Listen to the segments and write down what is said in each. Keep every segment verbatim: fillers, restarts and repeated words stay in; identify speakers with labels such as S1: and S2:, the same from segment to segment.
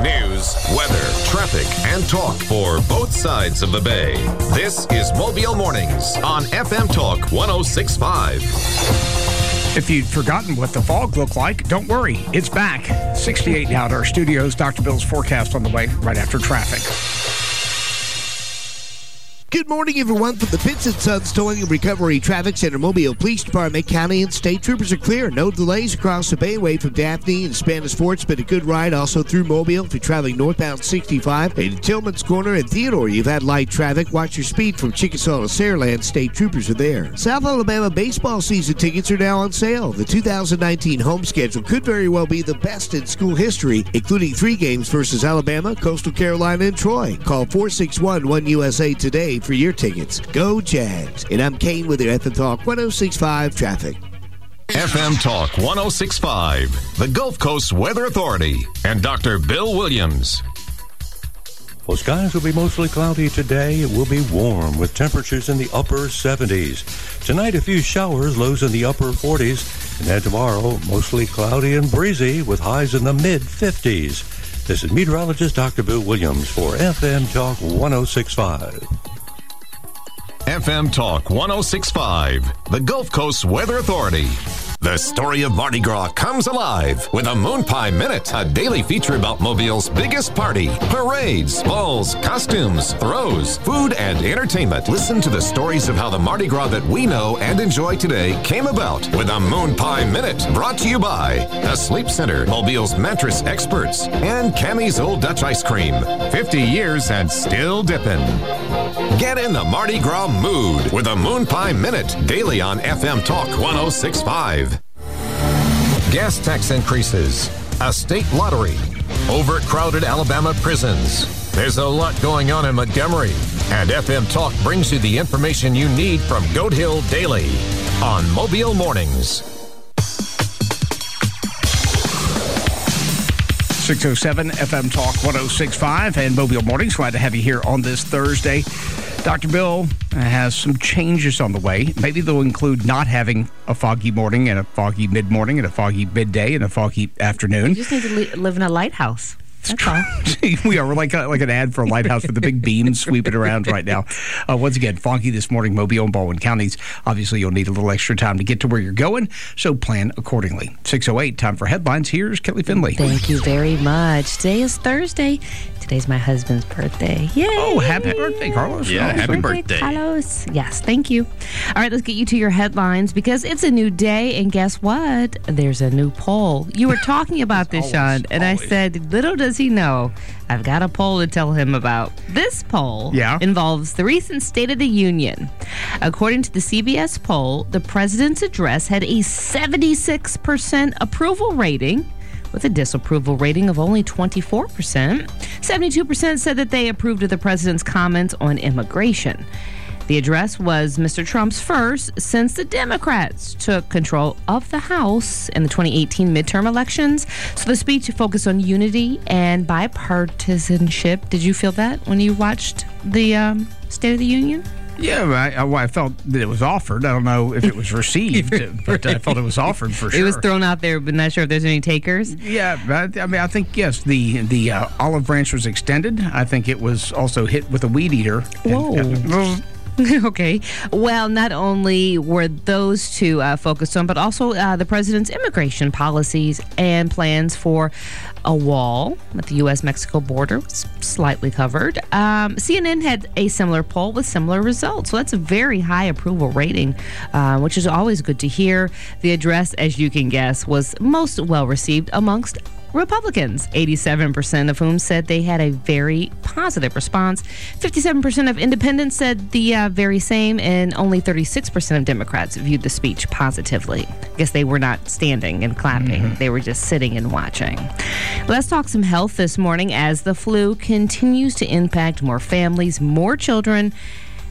S1: News, weather, traffic, and talk for both sides of the bay. This is Mobile Mornings on F M Talk one oh six point five.
S2: If you'd forgotten what the fog looked like, don't worry. It's back. sixty-eight now at our studios. Doctor Bill's forecast on the way right after traffic.
S3: Good morning, everyone. From the Pitts and Sons Towing and Recovery Traffic Center, Mobile Police Department, county and state troopers are clear. No delays across the Bayway from Daphne and Spanish Fort. It's been a good ride also through Mobile. If you're traveling northbound sixty-five in Tillman's Corner and Theodore, you've had light traffic. Watch your speed from Chickasaw to Saraland. State troopers are there. South Alabama baseball season tickets are now on sale. The two thousand nineteen home schedule could very well be the best in school history, including three games versus Alabama, Coastal Carolina, and Troy. Call four six one, one U S A today for your tickets. Go Jags. And I'm Kane with your F M Talk one oh six point five traffic.
S1: F M Talk one oh six point five, the Gulf Coast Weather Authority, and Doctor Bill Williams.
S4: Well, skies will be mostly cloudy today. It will be warm with temperatures in the upper seventies. Tonight, a few showers, lows in the upper forties. And then tomorrow, mostly cloudy and breezy with highs in the mid-fifties. This is meteorologist Doctor Bill Williams for F M Talk one oh six point five.
S1: F M Talk one oh six point five, the Gulf Coast Weather Authority. The story of Mardi Gras comes alive with a Moon Pie Minute, a daily feature about Mobile's biggest party. Parades, balls, costumes, throws, food, and entertainment. Listen to the stories of how the Mardi Gras that we know and enjoy today came about with a Moon Pie Minute, brought to you by the Sleep Center, Mobile's mattress experts, and Cammie's Old Dutch Ice Cream. fifty years and still dipping. Get in the Mardi Gras mood with a Moon Pie Minute, daily on F M Talk one oh six point five. Gas tax increases, a state lottery, overcrowded Alabama prisons. There's a lot going on in Montgomery, and F M Talk brings you the information you need from Goat Hill Daily on Mobile Mornings.
S2: six oh seven F M Talk one oh six point five and Mobile Mornings. Glad to have you here on this Thursday. Doctor Bill has some changes on the way. Maybe they'll include not having a foggy morning and a foggy mid-morning and a foggy midday and a foggy afternoon.
S5: You just need to li- live in a lighthouse. That's all.
S2: We are. We're like a, like an ad for a lighthouse with the big beam sweeping around right now. Uh, once again, foggy this morning, Mobile and Baldwin counties. Obviously, you'll need a little extra time to get to where you're going, so plan accordingly. six oh eight, time for headlines. Here's Kelly Finley.
S5: Thank you very much. Today is Thursday. Today's my husband's birthday. Yay!
S2: Oh, happy birthday, Carlos.
S6: Yeah,
S2: Carlos.
S6: happy birthday.
S5: Carlos. Yes, thank you. All right, let's get you to your headlines because it's a new day, and guess what? There's a new poll. You were talking about this,
S2: always,
S5: Sean, and
S2: always.
S5: I said, little does he know, I've got a poll to tell him about. This poll
S2: yeah.
S5: involves the recent State of the Union. According to the C B S poll, the president's address had a seventy-six percent approval rating, with a disapproval rating of only twenty-four percent. seventy-two percent said that they approved of the president's comments on immigration. The address was Mister Trump's first since the Democrats took control of the House in the twenty eighteen midterm elections. So the speech focused on unity and bipartisanship. Did you feel that when you watched the um, State of the Union?
S2: Yeah, I, I, I felt that it was offered. I don't know if it was received, but I felt it was offered for sure.
S5: It was thrown out there, but not sure if there's any takers.
S2: Yeah, I, I mean, I think, yes, the the uh, olive branch was extended. I think it was also hit with a weed eater.
S5: Whoa.
S2: And, uh,
S5: Okay. Well, not only were those two uh, focused on, but also uh, the president's immigration policies and plans for a wall at the U S Mexico border was slightly covered. Um, C N N had a similar poll with similar results. So that's a very high approval rating, uh, which is always good to hear. The address, as you can guess, was most well received amongst Republicans, eighty-seven percent of whom said they had a very positive response. fifty-seven percent of independents said the uh, very same, and only thirty-six percent of Democrats viewed the speech positively. I guess they were not standing and clapping. Mm-hmm. They were just sitting and watching. Let's talk some health this morning as the flu continues to impact more families, more children,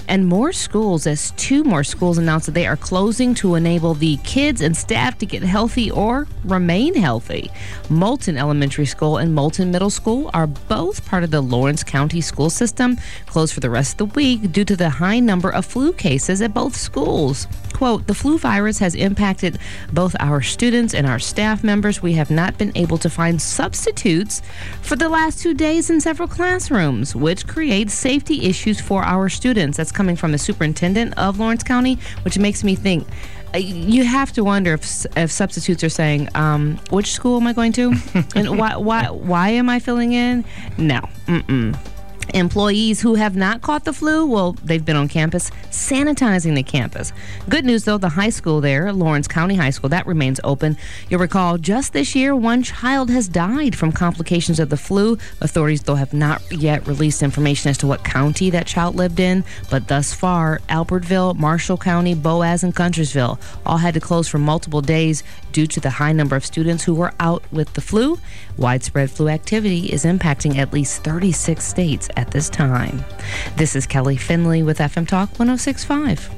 S5: and more schools, as two more schools announced that they are closing to enable the kids and staff to get healthy or remain healthy. Moulton Elementary School and Moulton Middle School are both part of the Lawrence County school system, closed for the rest of the week due to the high number of flu cases at both schools. Quote, the flu virus has impacted both our students and our staff members. We have not been able to find substitutes for the last two days in several classrooms, which creates safety issues for our students. That's coming from the superintendent of Lawrence County, which makes me think, you have to wonder if if substitutes are saying, um, which school am I going to? And why why why am I filling in? No. Mm-mm. Employees who have not caught the flu, well, they've been on campus sanitizing the campus. Good news, though, the high school there, Lawrence County High School, that remains open. You'll recall just this year, one child has died from complications of the flu. Authorities, though, have not yet released information as to what county that child lived in. But thus far, Albertville, Marshall County, Boaz, and Countrysville all had to close for multiple days due to the high number of students who were out with the flu. Widespread flu activity is impacting at least thirty-six states at this time. This is Kelly Finley with F M Talk one oh six point five.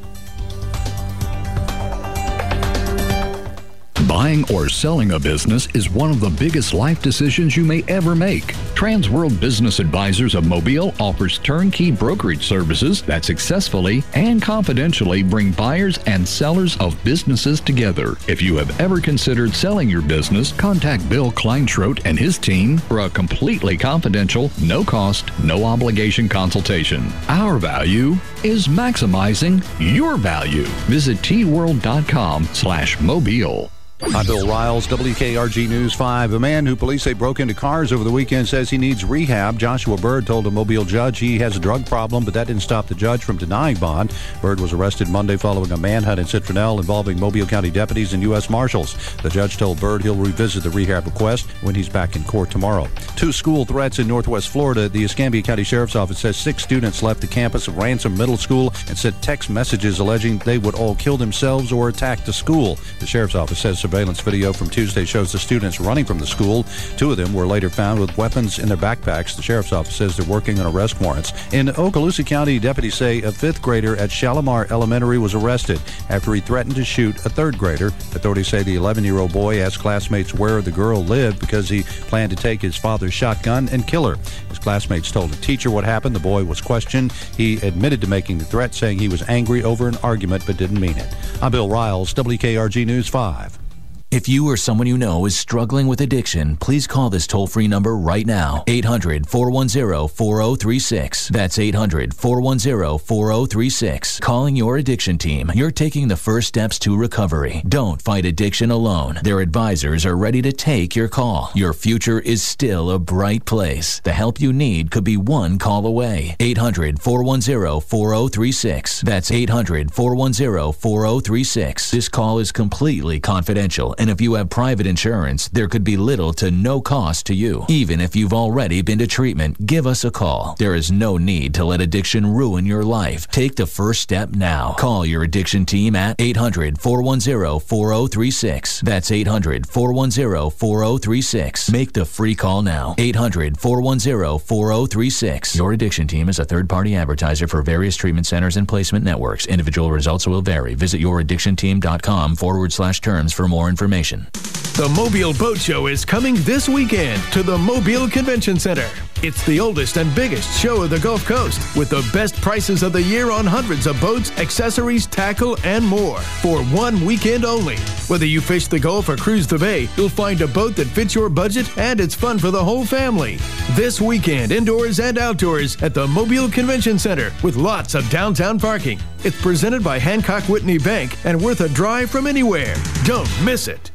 S6: Buying or selling a business is one of the biggest life decisions you may ever make. Transworld Business Advisors of Mobile offers turnkey brokerage services that successfully and confidentially bring buyers and sellers of businesses together. If you have ever considered selling your business, contact Bill Kleinschrodt and his team for a completely confidential, no-cost, no-obligation consultation. Our value is maximizing your value. Visit tworld.com slash mobile.
S7: I'm Bill Riles, W K R G News five. A man who police say broke into cars over the weekend says he needs rehab. Joshua Bird told a Mobile judge he has a drug problem, but that didn't stop the judge from denying bond. Bird was arrested Monday following a manhunt in Citronelle involving Mobile County deputies and U S Marshals. The judge told Bird he'll revisit the rehab request when he's back in court tomorrow. Two school threats in Northwest Florida. The Escambia County Sheriff's Office says six students left the campus of Ransom Middle School and sent text messages alleging they would all kill themselves or attack the school. The Sheriff's Office says surveillance video from Tuesday shows the students running from the school. Two of them were later found with weapons in their backpacks. The Sheriff's Office says they're working on arrest warrants. In Okaloosa County, deputies say a fifth grader at Shalimar Elementary was arrested after he threatened to shoot a third grader. Authorities say the eleven-year-old boy asked classmates where the girl lived because he planned to take his father's shotgun and kill her. His classmates told a teacher what happened. The boy was questioned. He admitted to making the threat, saying he was angry over an argument but didn't mean it. I'm Bill Riles, W K R G News five.
S8: If you or someone you know is struggling with addiction, please call this toll-free number right now. eight hundred, four one zero, four zero three six. That's eight hundred, four one zero, four zero three six. Calling your addiction team. You're taking the first steps to recovery. Don't fight addiction alone. Their advisors are ready to take your call. Your future is still a bright place. The help you need could be one call away. eight hundred, four one zero, four zero three six. That's eight hundred, four one zero, four zero three six. This call is completely confidential, and if you have private insurance, there could be little to no cost to you. Even if you've already been to treatment, give us a call. There is no need to let addiction ruin your life. Take the first step now. Call your addiction team at eight hundred, four one zero, four zero three six. That's eight hundred, four one zero, four zero three six. Make the free call now. eight hundred, four one zero, four zero three six. Your addiction team is a third-party advertiser for various treatment centers and placement networks. Individual results will vary. Visit youraddictionteam.com forward slash terms for more information.
S9: The Mobile Boat Show is coming this weekend to the Mobile Convention Center. It's the oldest and biggest show of the Gulf Coast, with the best prices of the year on hundreds of boats, accessories, tackle, and more, for one weekend only. Whether you fish the Gulf or cruise the Bay, you'll find a boat that fits your budget, and it's fun for the whole family. This weekend, indoors and outdoors at the Mobile Convention Center, with lots of downtown parking. It's presented by Hancock Whitney Bank and worth a drive from anywhere. Don't miss it.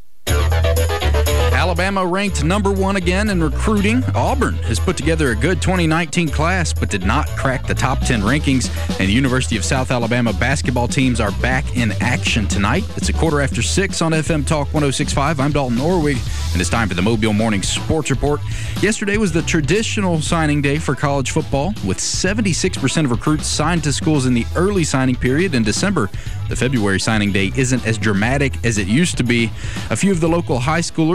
S10: Alabama ranked number one again in recruiting. Auburn has put together a good twenty nineteen class, but did not crack the top ten rankings. And the University of South Alabama basketball teams are back in action tonight. It's a quarter after six on F M Talk one oh six point five. I'm Dalton Orwig, and it's time for the Mobile Morning Sports Report. Yesterday was the traditional signing day for college football, with seventy-six percent of recruits signed to schools in the early signing period in December. The February signing day isn't as dramatic as it used to be. A few of the local high schoolers that produced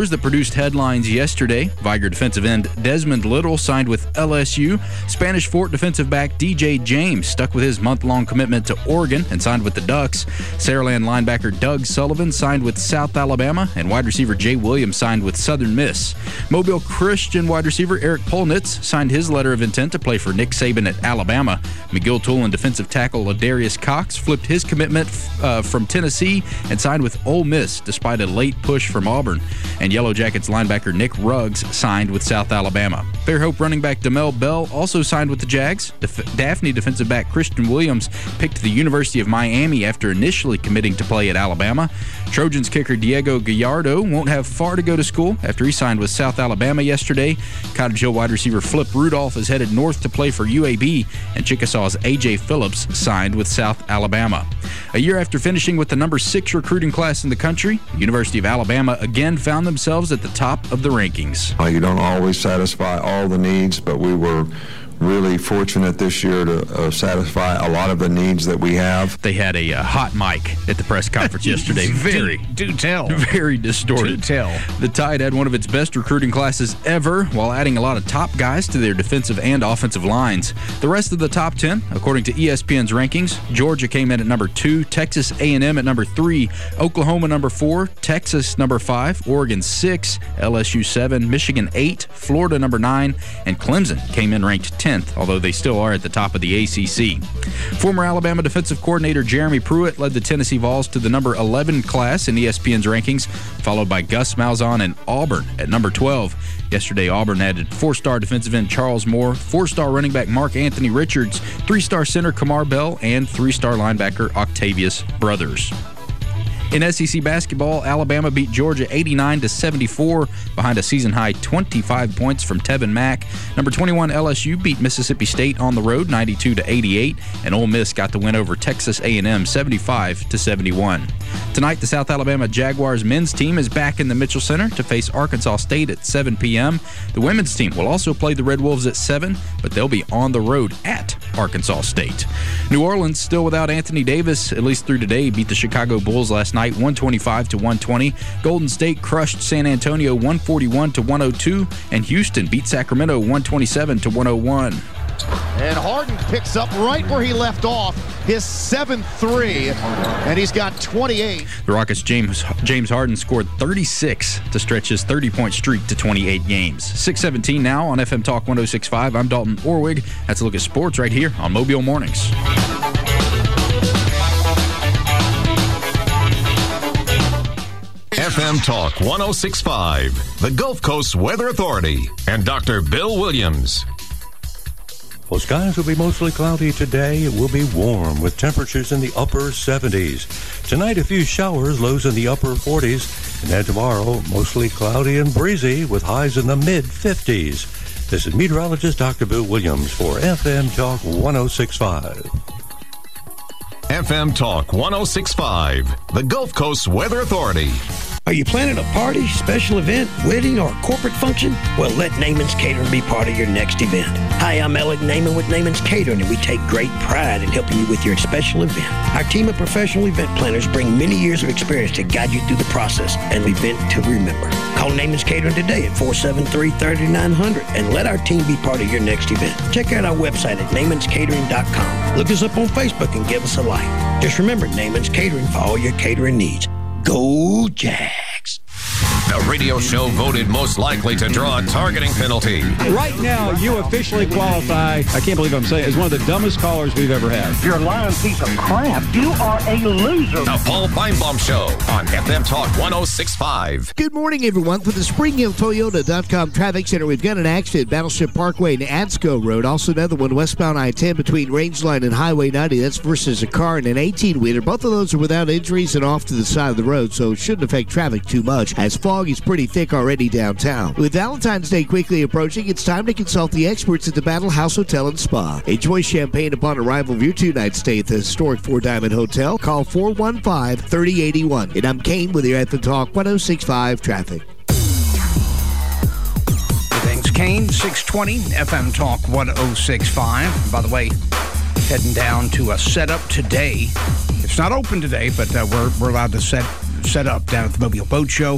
S10: produced headlines yesterday. Viger defensive end Desmond Little signed with L S U. Spanish Fort defensive back D J James stuck with his month-long commitment to Oregon and signed with the Ducks. Saraland linebacker Doug Sullivan signed with South Alabama, and wide receiver Jay Williams signed with Southern Miss. Mobile Christian wide receiver Eric Polnitz signed his letter of intent to play for Nick Saban at Alabama. McGill-Tulane defensive tackle Ladarius Cox flipped his commitment uh, from Tennessee and signed with Ole Miss despite a late push from Auburn. And Yellow Jackets linebacker Nick Ruggs signed with South Alabama. Fairhope running back Demel Bell also signed with the Jags. Def- Daphne defensive back Christian Williams picked the University of Miami after initially committing to play at Alabama. Trojans kicker Diego Gallardo won't have far to go to school after he signed with South Alabama yesterday. Cottage Hill wide receiver Flip Rudolph is headed north to play for U A B, and Chickasaw's A J Phillips signed with South Alabama. A year after finishing with the number six recruiting class in the country, the University of Alabama again found themselves at the top of the rankings.
S11: You don't always satisfy all the needs, but we were really fortunate this year to uh, satisfy a lot of the needs that we have.
S10: They had a uh, hot mic at the press conference yesterday. Very,
S2: do tell.
S10: Very distorted.
S2: Do tell.
S10: The Tide had one of its best recruiting classes ever while adding a lot of top guys to their defensive and offensive lines. The rest of the top ten, according to E S P N's rankings, Georgia came in at number two, Texas A and M at number three, Oklahoma number four, Texas number five, Oregon six, L S U seven, Michigan eight, Florida number nine, and Clemson came in ranked tenth, although they still are at the top of the A C C. Former Alabama defensive coordinator Jeremy Pruitt led the Tennessee Vols to the number eleven class in E S P N's rankings, followed by Gus Malzahn and Auburn at number twelve. Yesterday, Auburn added four-star defensive end Charles Moore, four-star running back Mark Anthony Richards, three-star center Kamar Bell, and three-star linebacker Octavius Brothers. In S E C basketball, Alabama beat Georgia eighty-nine to seventy-four behind a season-high twenty-five points from Tevin Mack. Number twenty-one L S U beat Mississippi State on the road ninety-two to eighty-eight, and Ole Miss got the win over Texas A and M seventy-five to seventy-one. Tonight, the South Alabama Jaguars men's team is back in the Mitchell Center to face Arkansas State at seven p.m. The women's team will also play the Red Wolves at seven, but they'll be on the road at Arkansas State. New Orleans, still without Anthony Davis, at least through today, beat the Chicago Bulls last night one twenty-five to one twenty. Golden State crushed San Antonio one forty-one to one oh two, and Houston beat Sacramento one twenty-seven to one oh one.
S12: And Harden picks up right where he left off, his seventh three, and he's got twenty-eight.
S10: The Rockets' James James Harden scored thirty-six to stretch his thirty-point streak to twenty-eight games. six seventeen now on F M Talk one oh six point five. I'm Dalton Orwig. That's a look at sports right here on Mobile Mornings.
S1: F M Talk one oh six point five, the Gulf Coast Weather Authority, and Doctor Bill Williams.
S4: Well, skies will be mostly cloudy today. It will be warm with temperatures in the upper seventies. Tonight, a few showers, lows in the upper forties. And then tomorrow, mostly cloudy and breezy with highs in the mid-fifties. This is meteorologist Doctor Bill Williams for F M Talk one oh six point five.
S1: F M Talk one oh six point five, the Gulf Coast Weather Authority.
S13: Are you planning a party, special event, wedding, or corporate function? Well, let Naaman's Catering be part of your next event. Hi, I'm Alec Naaman with Naaman's Catering, and we take great pride in helping you with your special event. Our team of professional event planners bring many years of experience to guide you through the process and event to remember. Call Naaman's Catering today at four seven three, three nine zero zero and let our team be part of your next event. Check out our website at naamans catering dot com. Look us up on Facebook and give us a like. Just remember, Naaman's Catering for all your catering needs. Go Jags!
S1: The radio show voted most likely to draw a targeting penalty.
S14: Right now, you officially qualify, I can't believe I'm saying it, as one of the dumbest callers we've ever had.
S15: You're a lying piece of crap. You are a loser.
S1: The Paul Feinbaum Show on F M Talk one oh six point five.
S3: Good morning, everyone. For the Spring Hill Toyota dot com Traffic Center, we've got an accident, Battleship Parkway and Adsco Road. Also another one westbound I ten between Rangeline and Highway ninety. That's versus a car and an eighteen-wheeler. Both of those are without injuries and off to the side of the road, so it shouldn't affect traffic too much, as fog is pretty thick already downtown. With Valentine's Day quickly approaching, it's time to consult the experts at the Battle House Hotel and Spa. Enjoy champagne upon arrival of your two-night stay at the historic Four Diamond Hotel. Call four one five, three oh eight one. And I'm Kane with your F M Talk one oh six point five traffic.
S2: Thanks, Kane. six twenty, F M Talk one oh six point five. By the way, heading down to a setup today. It's not open today, but uh, we're, we're allowed to set set up down at the Mobile Boat Show.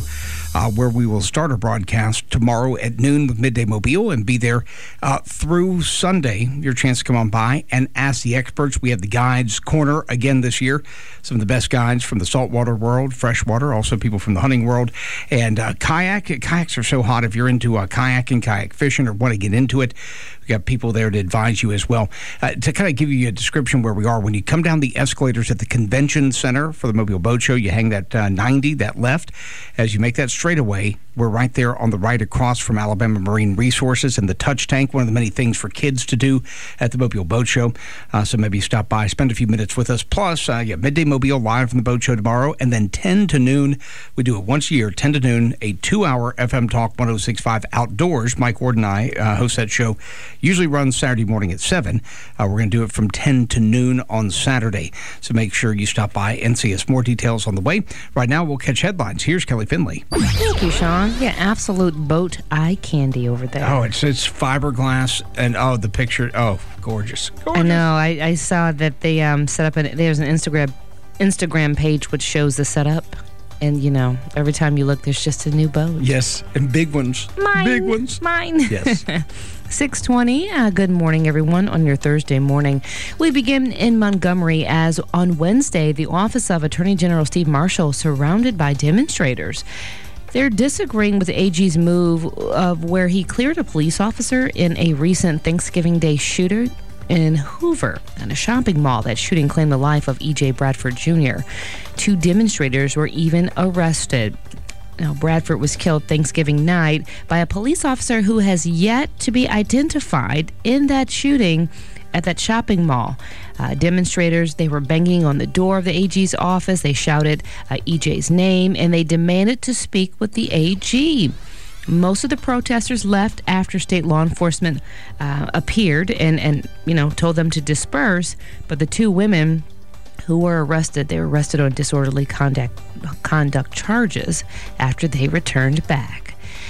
S2: uh, where we will start our broadcast tomorrow at noon with Midday Mobile and be there uh, through Sunday. Your chance to come on by and ask the experts. We have the Guides Corner again this year. Some of the best guides from the saltwater world, freshwater, also people from the hunting world, and uh, kayak. Kayaks are so hot. If you're into uh, kayaking, kayak fishing, or want to get into it, we got people there to advise you as well. Uh, to kind of give you a description where we are, when you come down the escalators at the convention center for the Mobile Boat Show, you hang that uh, ninety, that left. As you make that straightaway, we're right there on the right across from Alabama Marine Resources and the Touch Tank, one of the many things for kids to do at the Mobile Boat Show. Uh, so maybe stop by, spend a few minutes with us. Plus, uh, yeah, Midday Mobile live from the Boat Show tomorrow, and then ten to noon. We do it once a year, ten to noon, a two-hour F M Talk one oh six point five outdoors. Mike Ward and I uh, host that show. Usually runs Saturday morning at seven. Uh, we're going to do it from ten to noon on Saturday. So make sure you stop by and see us. More details on the way. Right now, we'll catch headlines. Here's Kelly Finley.
S5: Thank you, Sean. Yeah, absolute boat eye candy over there.
S2: Oh, it's it's fiberglass, and oh, the picture. Oh, gorgeous. gorgeous.
S5: I know. I, I saw that they um, set up, an, there's an Instagram Instagram page which shows the setup. And, you know, every time you look, there's just a new boat.
S2: Yes, and big ones.
S5: Mine.
S2: Big ones.
S5: Mine.
S2: Yes.
S5: six twenty. Uh, good morning, everyone, on your Thursday morning. We begin in Montgomery as on Wednesday, the office of Attorney General Steve Marshall surrounded by demonstrators. They're disagreeing with the A G's move of where he cleared a police officer in a recent Thanksgiving Day shooter in Hoover at a shopping mall. That shooting claimed the life of E J Bradford Junior Two demonstrators were even arrested. Now, Bradford was killed Thanksgiving night by a police officer who has yet to be identified in that shooting at that shopping mall. Uh, demonstrators, they were banging on the door of the A G's office. They shouted uh, E J's name, and they demanded to speak with the A G. Most of the protesters left after state law enforcement uh, appeared and, and, you know, told them to disperse. But the two women who were arrested, they were arrested on disorderly conduct, conduct charges after they returned back.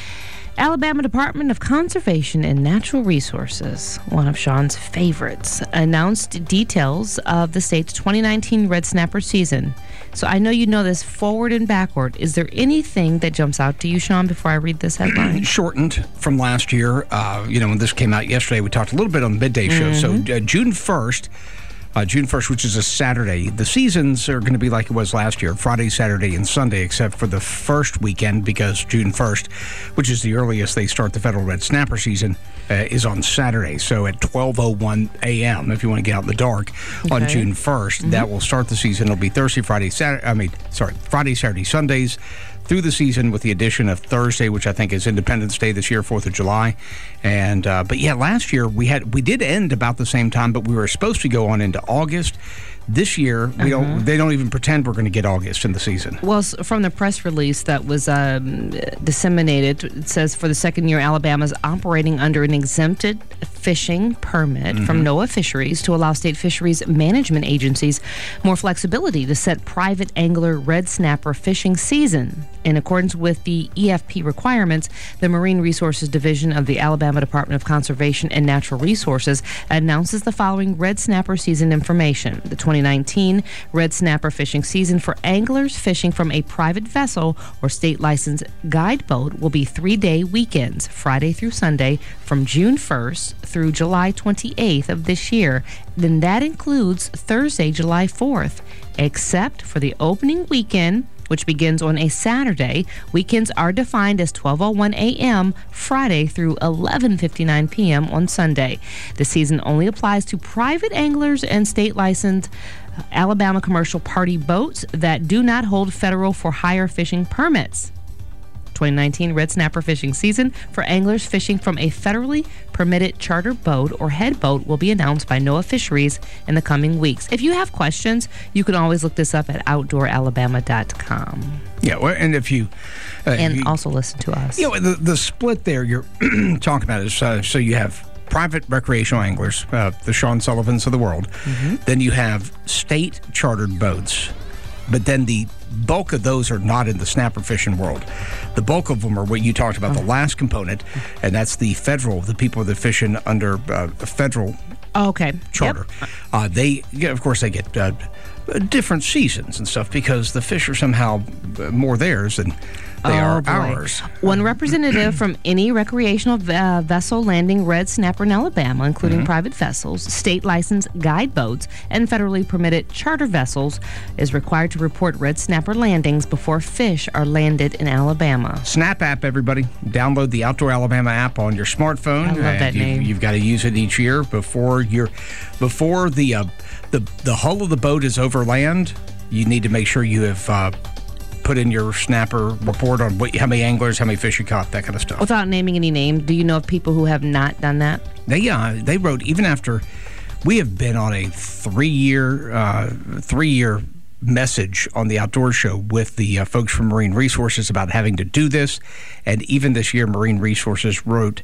S5: Alabama Department of Conservation and Natural Resources, one of Sean's favorites, announced details of the state's twenty nineteen red snapper season. So I know you know this forward and backward. Is there anything that jumps out to you, Sean, before I read this headline?
S2: Shortened from last year. Uh, you know, when this came out yesterday, we talked a little bit on the midday show.
S5: Mm-hmm.
S2: So uh, June first, uh, June first, which is a Saturday, the seasons are going to be like it was last year, Friday, Saturday, and Sunday, except for the first weekend, because June first, which is the earliest they start the federal red snapper season, uh, is on Saturday. So at twelve oh one a.m., if you want to get out in the dark, okay. on June first, mm-hmm. that will start the season. It'll be Thursday, Friday, Saturday, I mean, sorry, Friday, Saturday, Sundays, through the season, with the addition of Thursday, which I think is Independence Day this year, fourth of July. And uh, but yeah, last year we had we did end about the same time, but we were supposed to go on into August. This year, we uh-huh. don't. They don't even pretend we're going to get August in the season.
S5: Well, from the press release that was um, disseminated, it says for the second year, Alabama's operating under an exempted fishing permit mm-hmm. from NOAA Fisheries to allow state fisheries management agencies more flexibility to set private angler red snapper fishing season. In accordance with the E F P requirements, the Marine Resources Division of the Alabama Department of Conservation and Natural Resources announces the following red snapper season information. The twenty nineteen red snapper fishing season for anglers fishing from a private vessel or state licensed guide boat will be three-day weekends, Friday through Sunday, from June first through July twenty-eighth of this year. Then that includes Thursday, July fourth, except for the opening weekend, which begins on a Saturday. Weekends are defined as twelve oh one a.m. Friday through eleven fifty-nine p.m. on Sunday. The season only applies to private anglers and state-licensed Alabama commercial party boats that do not hold federal for-hire fishing permits. twenty nineteen red snapper fishing season for anglers fishing from a federally permitted charter boat or head boat will be announced by NOAA Fisheries in the coming weeks. If you have questions, you can always look this up at outdoor alabama dot com.
S2: Yeah, well, and if you... Uh,
S5: and
S2: you,
S5: also listen to us.
S2: You know, the, the split there you're talking about is, uh, so you have private recreational anglers, uh, the Sean Sullivans of the world. Mm-hmm. Then you have state chartered boats. But then the bulk of those are not in the snapper fishing world. The bulk of them are what you talked about, oh. the last component, and that's the federal, the people that are fishing under uh, a federal
S5: oh, okay.
S2: charter. Yep. Uh, they, yeah, of course, they get uh, different seasons and stuff because the fish are somehow more theirs. And They
S5: oh,
S2: are
S5: boy.
S2: ours.
S5: One representative from any recreational uh, vessel landing red snapper in Alabama, including
S2: Mm-hmm.
S5: private vessels, state licensed guide boats, and federally permitted charter vessels, is required to report red snapper landings before fish are landed in Alabama.
S2: Snap app, everybody. Download the Outdoor Alabama app on your smartphone.
S5: I love that
S2: you,
S5: name.
S2: You've got to use it each year before you're, before the uh, the the hull of the boat is over land. You need to make sure you have uh, put in your snapper report on what, how many anglers, how many fish you caught, that kind of stuff.
S5: Without naming any names, do you know of people who have not done that?
S2: They uh, they wrote, even after we have been on a three-year uh, three-year message on the Outdoor Show with the uh, folks from Marine Resources about having to do this, and even this year Marine Resources wrote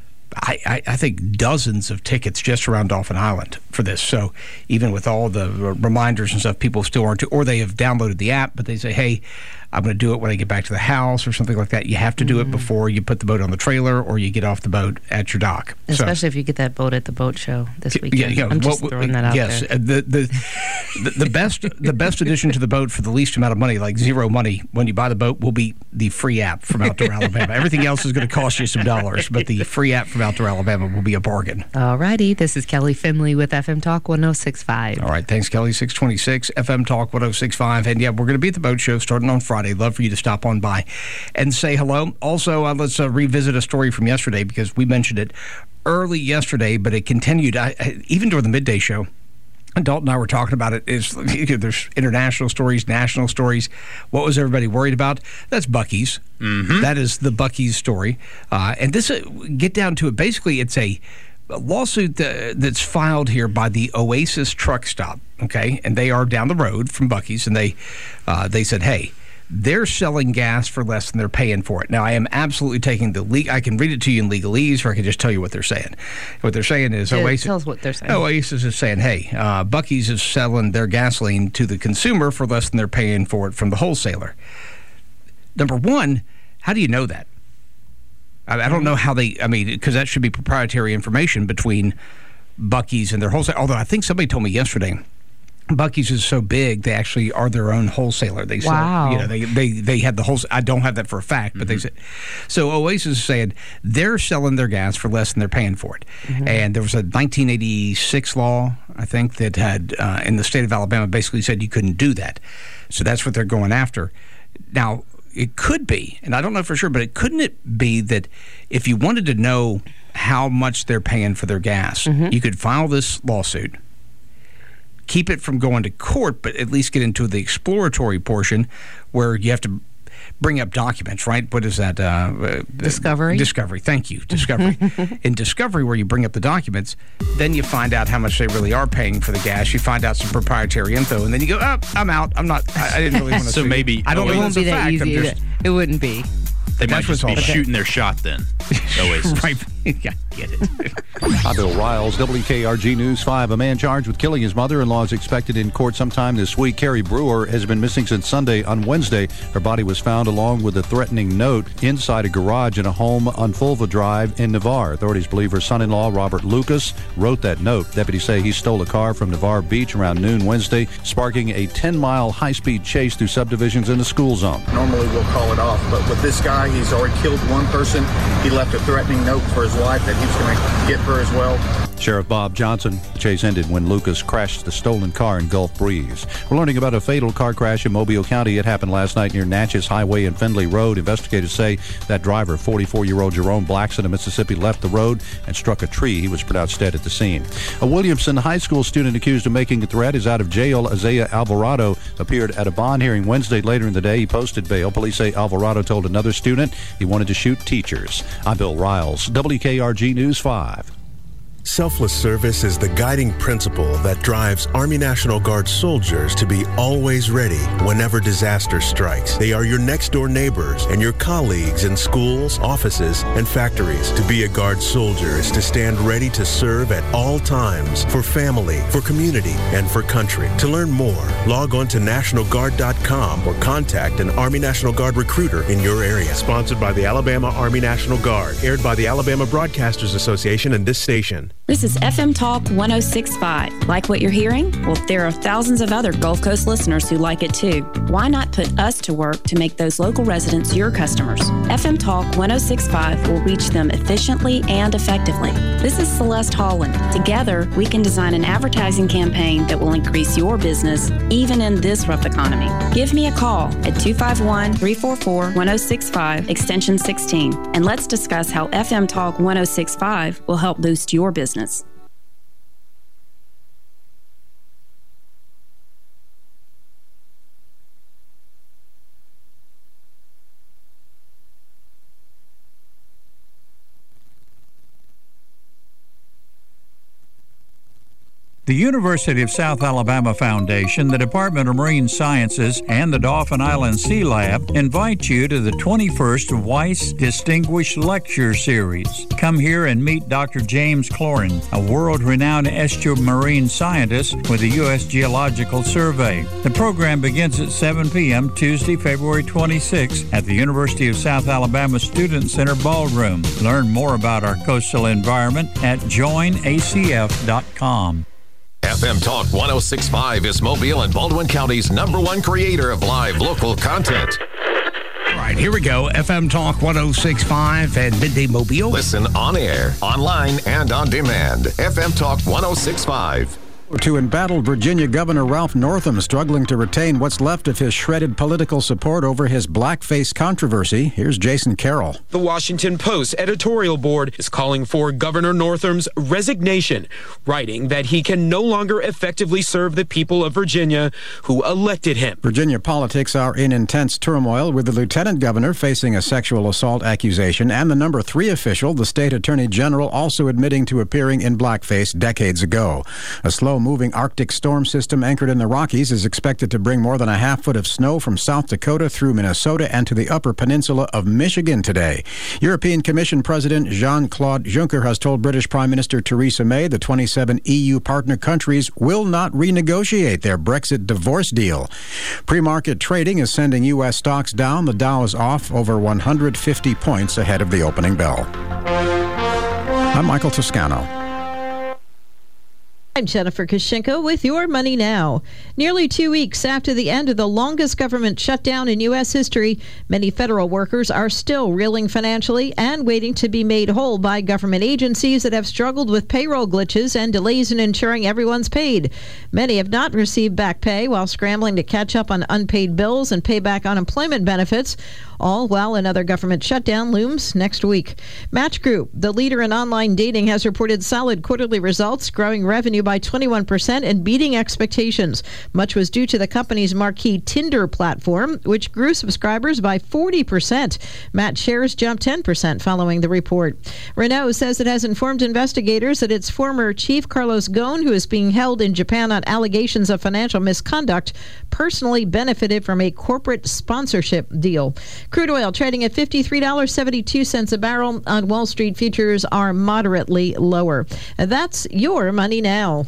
S2: I, I, I think dozens of tickets just around Dauphin Island for this. So even with all the reminders and stuff, people still aren't, or they have downloaded the app, but they say, hey, I'm going to do it when I get back to the house or something like that. You have to do
S5: Mm-hmm.
S2: it before you put the boat on the trailer or you get off the boat at your dock.
S5: Especially
S2: so,
S5: if you get that boat at the boat show this weekend.
S2: yeah, yeah,
S5: I'm just
S2: well,
S5: throwing that out
S2: yes,
S5: there.
S2: the, the, the, the best the best addition to the boat for the least amount of money, like zero money, when you buy the boat, will be the free app from Outdoor Alabama. Everything else is going to cost you some dollars, but the free app from Outdoor Alabama will be a bargain.
S5: All righty. This is Kelly Finley with F M Talk one oh six point five.
S2: All right. Thanks, Kelly. six twenty-six F M Talk one oh six point five. And yeah, we're going to be at the boat show starting on Friday. Love for you to stop on by and say hello. Also, uh, let's uh, revisit a story from yesterday because we mentioned it early yesterday, but it continued I, I, even during the midday show. Dalton and I were talking about it. Is there's international stories, national stories. What was everybody worried about? That's Buc-ee's.
S10: Mm-hmm.
S2: That is the Buc-ee's story. Uh, and this, uh, get down to it. Basically, it's a lawsuit that, that's filed here by the Oasis Truck Stop. Okay, and they are down the road from Buc-ee's, and they uh, they said, hey, they're selling gas for less than they're paying for it. Now, I am absolutely taking the legal. I can read it to you in legalese, or I can just tell you what they're saying. What they're saying is,
S5: Yeah,
S2: Oasis.
S5: tell us what they're saying.
S2: Oasis is saying, hey, uh, Buc-ee's is selling their gasoline to the consumer for less than they're paying for it from the wholesaler. Number one, how do you know that? I, I don't know how they. I mean, because that should be proprietary information between Buc-ee's and their wholesaler. Although I think somebody told me yesterday, Buc-ee's is so big they actually are their own wholesaler. They sell,
S5: Wow.
S2: you know, they they they had the whole. I don't have that for a fact, but they said. So Oasis is saying they're selling their gas for less than they're paying for it. And there was a nineteen eighty-six law, I think, that had uh, in the state of Alabama basically said you couldn't do that. So that's what they're going after. Now it could be, and I don't know for sure, but it couldn't it be that if you wanted to know how much they're paying for their gas, you could file this lawsuit. Keep it from going to court, but at least get into the exploratory portion where you have to bring up documents, right? What is that? Uh,
S5: Discovery.
S2: Discovery. Thank you. Discovery. In Discovery, where you bring up the documents, then you find out how much they really are paying for the gas. You find out some proprietary info, and then you go, oh, I'm out. I'm not, I, I didn't really want to
S10: So
S2: sue you."
S10: maybe-
S2: I don't
S10: oh,
S2: know
S10: it
S2: if
S5: won't
S2: that's
S5: be
S2: a
S5: that
S2: fact.
S5: easy.
S2: I'm
S5: Either.
S2: just-
S5: It wouldn't be.
S10: They might
S2: That's
S10: just be
S2: what's all-
S10: shooting their shot then. Oasis.
S2: Right. Yeah, get it.
S7: I'm Bill Riles, W K R G News five. A man charged with killing his mother-in-law is expected in court sometime this week. Carrie Brewer has been missing since Sunday. On Wednesday, her body was found along with a threatening note inside a garage in a home on Fulva Drive in Navarre. Authorities believe her son-in-law, Robert Lucas, wrote that note. Deputies say he stole a car from Navarre Beach around noon Wednesday, sparking a ten-mile high-speed chase through subdivisions in the school zone.
S16: Normally we'll call it off, but with this guy, he's already killed one person. He left a threatening note for his wife that he was going to get her as well.
S7: Sheriff Bob Johnson. Chase ended when Lucas crashed the stolen car in Gulf Breeze. We're learning about a fatal car crash in Mobile County. It happened last night near Natchez Highway and Findlay Road. Investigators say that driver, forty-four-year-old Jerome Blackson of Mississippi, left the road and struck a tree. He was pronounced dead at the scene. A Williamson High School student accused of making a threat is out of jail. Isaiah Alvarado appeared at a bond hearing Wednesday. Later in the day, he posted bail. Police say Alvarado told another student he wanted to shoot teachers. I'm Bill Riles, W K R G News five.
S17: Selfless service is the guiding principle that drives Army National Guard soldiers to be always ready whenever disaster strikes. They are your next-door neighbors and your colleagues in schools, offices, and factories. To be a Guard soldier is to stand ready to serve at all times for family, for community, and for country. To learn more, log on to National Guard dot com or contact an Army National Guard recruiter in your area.
S9: Sponsored by the Alabama Army National Guard. Aired by the Alabama Broadcasters Association and this station.
S18: This is F M Talk one oh six point five. Like what you're hearing? Well, there are thousands of other Gulf Coast listeners who like it too. Why not put us to work to make those local residents your customers? F M Talk one oh six point five will reach them efficiently and effectively. This is Celeste Holland. Together, we can design an advertising campaign that will increase your business even in this rough economy. Give me a call at two five one, three four four, one oh six five, extension sixteen, and let's discuss how F M Talk one oh six point five will help boost your business.
S19: The University of South Alabama Foundation, the Department of Marine Sciences, and the Dauphin Island Sea Lab invite you to the twenty-first Weiss Distinguished Lecture Series. Come here and meet Doctor James Cloran, a world-renowned estuarine scientist with the U S Geological Survey. The program begins at seven p.m. Tuesday, February twenty-sixth at the University of South Alabama Student Center Ballroom. Learn more about our coastal environment at join A C F dot com.
S1: F M Talk one oh six point five is Mobile and Baldwin County's number one creator of live local content.
S2: All right, here we go. F M Talk one oh six point five and Midday Mobile.
S1: Listen on air, online, and on demand. F M Talk one oh six point five.
S7: To embattled Virginia Governor Ralph Northam struggling to retain what's left of his shredded political support over his blackface controversy. Here's Jason Carroll.
S20: The Washington Post editorial board is calling for Governor Northam's resignation, writing that he can no longer effectively serve the people of Virginia who elected him.
S7: Virginia politics are in intense turmoil, with the lieutenant governor facing a sexual assault accusation and the number three official, the state attorney general, also admitting to appearing in blackface decades ago. A slow moving Arctic storm system anchored in the Rockies is expected to bring more than a half foot of snow from South Dakota through Minnesota and to the upper peninsula of Michigan today. European Commission President Jean-Claude Juncker has told British Prime Minister Theresa May the twenty-seven E U partner countries will not renegotiate their Brexit divorce deal. Pre-market trading is sending U S stocks down. The Dow is off over one hundred fifty points ahead of the opening bell. I'm Michael Toscano.
S21: I'm Jennifer Kushinka with Your Money Now. Nearly two weeks after the end of the longest government shutdown in U S history, many federal workers are still reeling financially and waiting to be made whole by government agencies that have struggled with payroll glitches and delays in ensuring everyone's paid. Many have not received back pay while scrambling to catch up on unpaid bills and pay back unemployment benefits, all while another government shutdown looms next week. Match Group, the leader in online dating, has reported solid quarterly results, growing revenue by twenty-one percent and beating expectations. Much was due to the company's marquee Tinder platform, which grew subscribers by forty percent. Match shares jumped ten percent following the report. Renault says it has informed investigators that its former chief, Carlos Ghosn, who is being held in Japan on allegations of financial misconduct, personally benefited from a corporate sponsorship deal. Crude oil trading at fifty-three dollars and seventy-two cents a barrel on Wall Street. Futures are moderately lower. That's Your Money Now.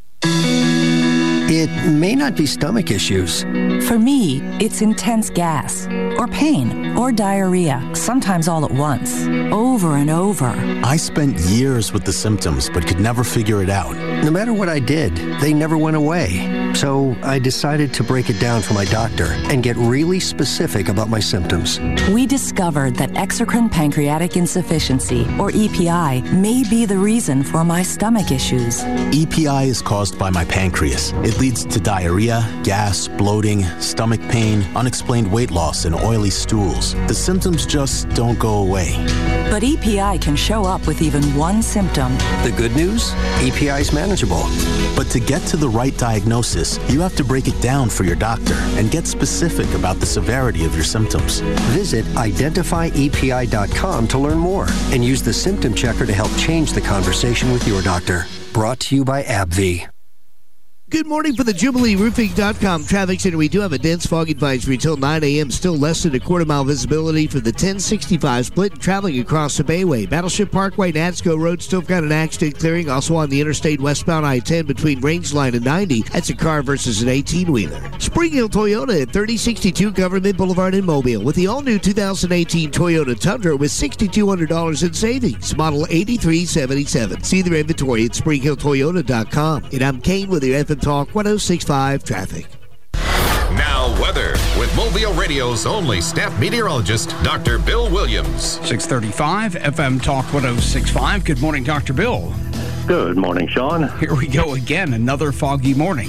S22: It may not be stomach issues.
S23: For me, it's intense gas, or pain, or diarrhea, sometimes all at once, over and over.
S24: I spent years with the symptoms, but could never figure it out.
S22: No matter what I did, they never went away. So I decided to break it down for my doctor and get really specific about my symptoms.
S23: We discovered that exocrine pancreatic insufficiency, or E P I, may be the reason for my stomach issues.
S24: E P I is caused by my pancreas. It leads to diarrhea, gas, bloating, stomach pain, unexplained weight loss, and oily stools. The symptoms just don't go away.
S23: But E P I can show up with even one symptom.
S22: The good news? E P I is manageable.
S24: But to get to the right diagnosis, you have to break it down for your doctor and get specific about the severity of your symptoms.
S22: Visit identify E P I dot com to learn more and use the symptom checker to help change the conversation with your doctor. Brought to you by AbbVie.
S3: Good morning for the Jubilee Roofing dot com traffic center. We do have a dense fog advisory until nine a.m. Still less than a quarter mile visibility for the ten sixty-five split and traveling across the Bayway. Battleship Parkway and Adsco Road still got an accident clearing. Also on the interstate westbound I ten between Rangeline and ninety. That's a car versus an eighteen-wheeler. Spring Hill Toyota at thirty sixty-two Government Boulevard in Mobile with the all-new two thousand eighteen Toyota Tundra with six thousand two hundred dollars in savings. Model eighty-three seventy-seven. See their inventory at spring hill toyota dot com. And I'm Kane with your F M Talk one oh six point five traffic.
S1: Now weather with Mobile Radio's only staff meteorologist, Doctor Bill Williams.
S2: six thirty-five F M Talk one oh six point five. Good morning, Doctor Bill.
S6: Good morning, Sean.
S2: Here we go again, another foggy morning.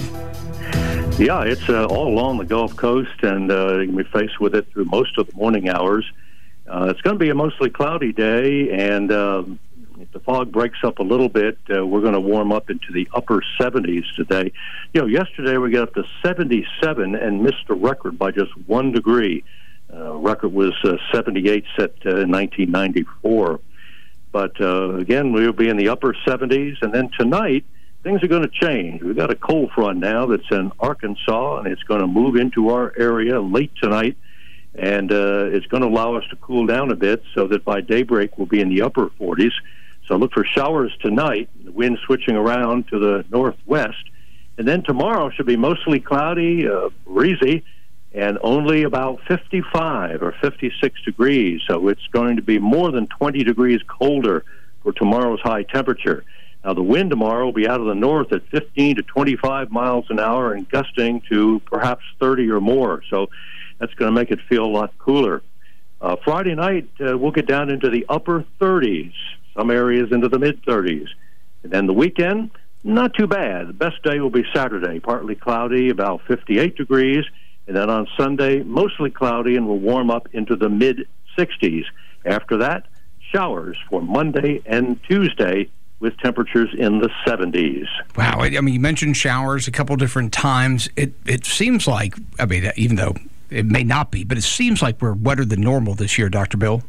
S6: Yeah, it's uh, all along the Gulf Coast, and uh, you can be faced with it through most of the morning hours. Uh, it's going to be a mostly cloudy day, and uh, if the fog breaks up a little bit, uh, we're going to warm up into the upper seventies today. You know, yesterday we got up to seventy-seven and missed the record by just one degree. Uh, record was uh, seventy-eight set uh, in nineteen ninety-four. But uh, again, we'll be in the upper seventies, and then tonight things are going to change. We've got a cold front now that's in Arkansas, and it's going to move into our area late tonight. And uh, it's going to allow us to cool down a bit so that by daybreak we'll be in the upper forties. So look for showers tonight, the wind switching around to the northwest. And then tomorrow should be mostly cloudy, uh, breezy, and only about fifty-five or fifty-six degrees. So it's going to be more than twenty degrees colder for tomorrow's high temperature. Now, the wind tomorrow will be out of the north at fifteen to twenty-five miles an hour and gusting to perhaps thirty or more. So that's going to make it feel a lot cooler. Uh, Friday night, uh, we'll get down into the upper thirties, some areas into the mid-thirties. And then the weekend, not too bad. The best day will be Saturday, partly cloudy, about fifty-eight degrees. And then on Sunday, mostly cloudy, and will warm up into the mid-sixties. After that, showers for Monday and Tuesday with temperatures in the seventies.
S2: Wow. I mean, you mentioned showers a couple different times. It, it seems like, I mean, even though it may not be, but it seems like we're wetter than normal this year, Doctor Bill.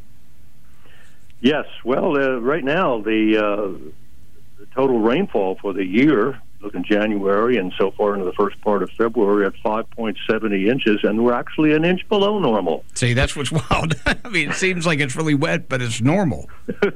S6: Yes. Well, uh, right now, the, uh, the total rainfall for the year, looking January and so far into the first part of February, at five point seven zero inches, and we're actually an inch below normal.
S2: See, that's what's wild. I mean, it seems like it's really wet, but it's normal.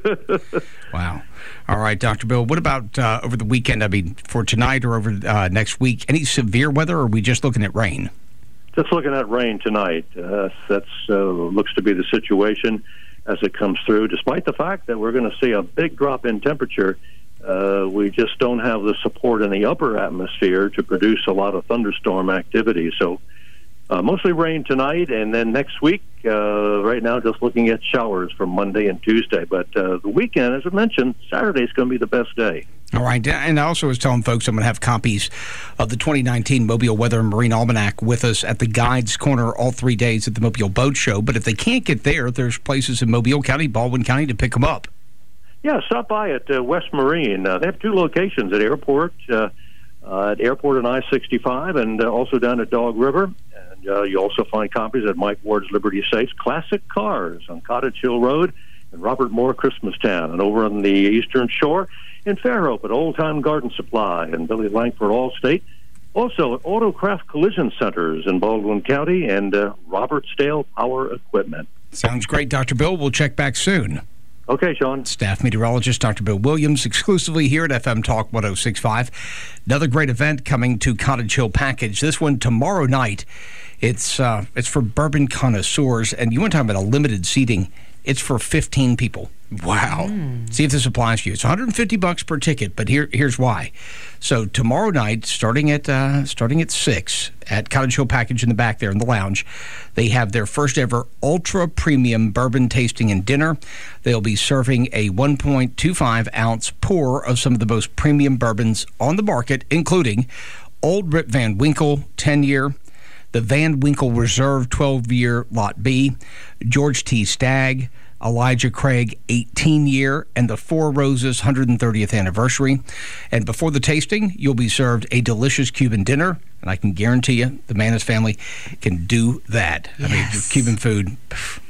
S2: Wow. All right, Doctor Bill, what about uh, over the weekend? I mean, for tonight or over uh, next week, any severe weather, or are we just looking at rain?
S6: Just looking at rain tonight. Uh, that's uh, looks to be the situation as it comes through, despite the fact that we're going to see a big drop in temperature. Uh, we just don't have the support in the upper atmosphere to produce a lot of thunderstorm activity. So uh, mostly rain tonight, and then next week, uh, right now, just looking at showers for Monday and Tuesday. But uh, the weekend, as I mentioned, Saturday is going to be the best day.
S2: All right, and I also was telling folks I'm going to have copies of the twenty nineteen Mobile Weather and Marine Almanac with us at the Guides Corner all three days at the Mobile Boat Show. But if they can't get there, there's places in Mobile County, Baldwin County to pick them up.
S6: Yeah, stop by at uh, West Marine. Uh, they have two locations at Airport, uh, uh, at Airport and I sixty-five, and uh, also down at Dog River. And uh, you also find copies at Mike Ward's Liberty Safes Classic Cars on Cottage Hill Road and Robert Moore Christmastown, and over on the Eastern Shore in Fairhope at Old Time Garden Supply and Billy Langford Allstate. Also at Autocraft Collision Centers in Baldwin County and uh, Robert Stale Power Equipment.
S2: Sounds great, Doctor Bill. We'll check back soon.
S6: Okay, Sean.
S2: Staff meteorologist Doctor Bill Williams, exclusively here at F M Talk one oh six point five. Another great event coming to Cottage Hill Package. This one tomorrow night. It's uh, it's for bourbon connoisseurs, and you want to talk about a limited seating. It's for fifteen people. Wow. Mm. See if this applies to you. It's one hundred fifty bucks per ticket, but here here's why. So tomorrow night, starting at uh, starting at six at Cottage Hill Package in the back there in the lounge, they have their first ever ultra premium bourbon tasting and dinner. They'll be serving a one point two five ounce pour of some of the most premium bourbons on the market, including Old Rip Van Winkle ten year, the Van Winkle Reserve twelve year Lot B, George T. Stagg, Elijah Craig eighteen year, and the Four Roses one hundred thirtieth anniversary. And before the tasting, you'll be served a delicious Cuban dinner, and I can guarantee you the Manis family can do that. Yes. I mean, Cuban food,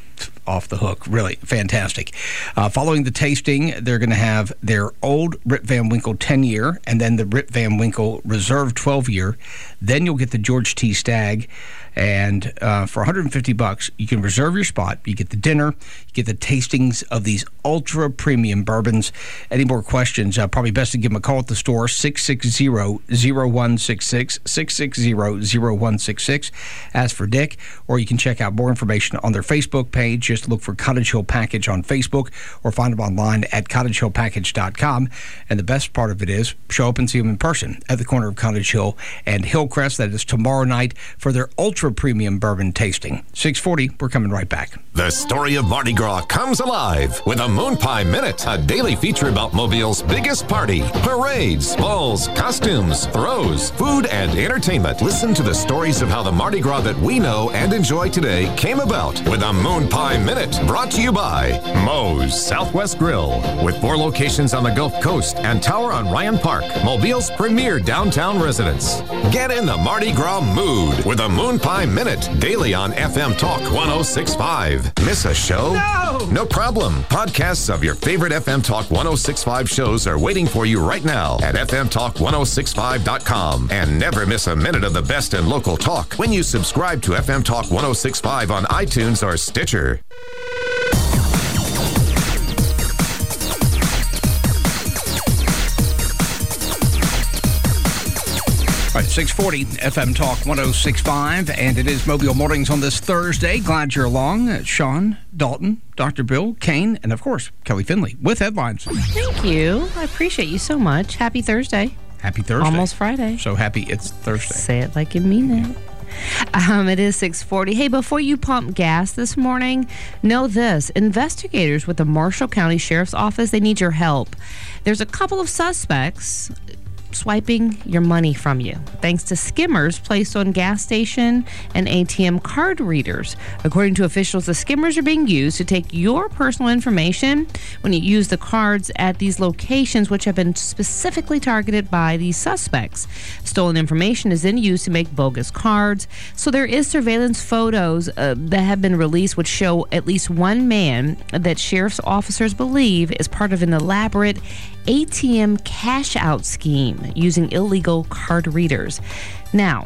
S2: off the hook. Really fantastic. Uh, following the tasting, they're going to have their old Rip Van Winkle ten-year and then the Rip Van Winkle Reserve twelve-year. Then you'll get the George T. Stagg. And uh, for one hundred fifty bucks, you can reserve your spot. You get the dinner. You get the tastings of these ultra premium bourbons. Any more questions? Uh, probably best to give them a call at the store, six six zero, zero one six six, six six zero, zero one six six. Ask for Dick, or you can check out more information on their Facebook page. Just look for Cottage Hill Package on Facebook or find them online at cottage hill package dot com. And the best part of it is show up and see them in person at the corner of Cottage Hill and Hillcrest. That is tomorrow night for their ultra premium bourbon tasting. six forty, we're coming right back.
S1: The story of Mardi Gras comes alive with a Moon Pie Minute, a daily feature about Mobile's biggest party. Parades, balls, costumes, throws, food, and entertainment. Listen to the stories of how the Mardi Gras that we know and enjoy today came about with a Moon Pie Minute, brought to you by Moe's Southwest Grill. With four locations on the Gulf Coast and Tower on Ryan Park, Mobile's premier downtown residence. Get in the Mardi Gras mood with a Moon Pie Minute, daily on F M Talk one oh six point five. Miss a show?
S2: No!
S1: No problem. Podcasts of your favorite F M Talk one oh six point five shows are waiting for you right now at f m talk one oh six five dot com. And never miss a minute of the best in local talk when you subscribe to F M Talk one oh six point five on iTunes or Stitcher.
S2: All right, six forty, F M Talk one oh six point five, and it is Mobile Mornings on this Thursday. Glad you're along. Uh, Sean, Dalton, Doctor Bill, Kane, and, of course, Kelly Finley with headlines.
S5: Thank you. I appreciate you so much. Happy Thursday.
S2: Happy Thursday.
S5: Almost Friday.
S2: So happy it's Thursday.
S5: Say it like you mean it. Um, it is six forty. Hey, before you pump gas this morning, know this. Investigators with the Marshall County Sheriff's Office, they need your help. There's a couple of suspects swiping your money from you, thanks to skimmers placed on gas station and A T M card readers. According to officials, the skimmers are being used to take your personal information when you use the cards at these locations, which have been specifically targeted by these suspects. Stolen information is then used to make bogus cards. So there is surveillance photos uh, that have been released which show at least one man that sheriff's officers believe is part of an elaborate A T M cash-out scheme using illegal card readers. Now,